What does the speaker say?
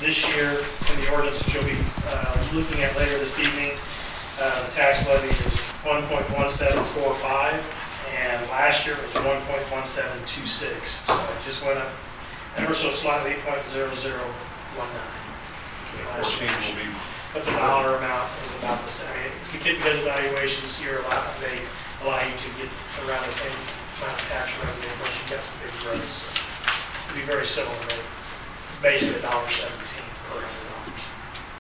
This year, in the ordinance that you'll be looking at later this evening, the tax levy is 1.1745, and last year it was 1.1726. So it just went up ever so slightly, 0.0019. What change will be? But the dollar amount is about the same. Because of valuations, they allow you to get around the same amount of tax revenue unless you've got some big roads. So it'll be very similar rates. Basically $1.17 per acre.